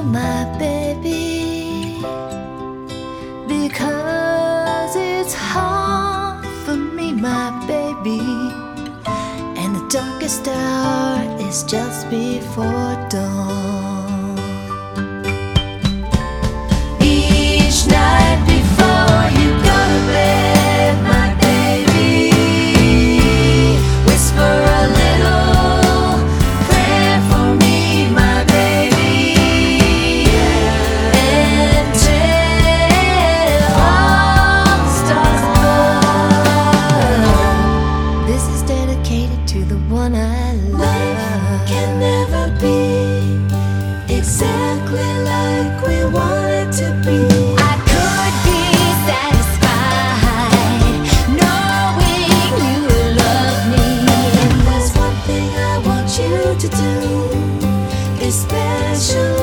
my baby, because it's hard for me, my baby, and the darkest hour is just before dawn. Each night before you go to bed, my baby, whisper a little prayer for me, my baby, and till all the stars above. This is dedicated to the one I love. Life can never be exactly like we want it to be. I could be satisfied knowing you love me. And there's one thing I want you to do, especially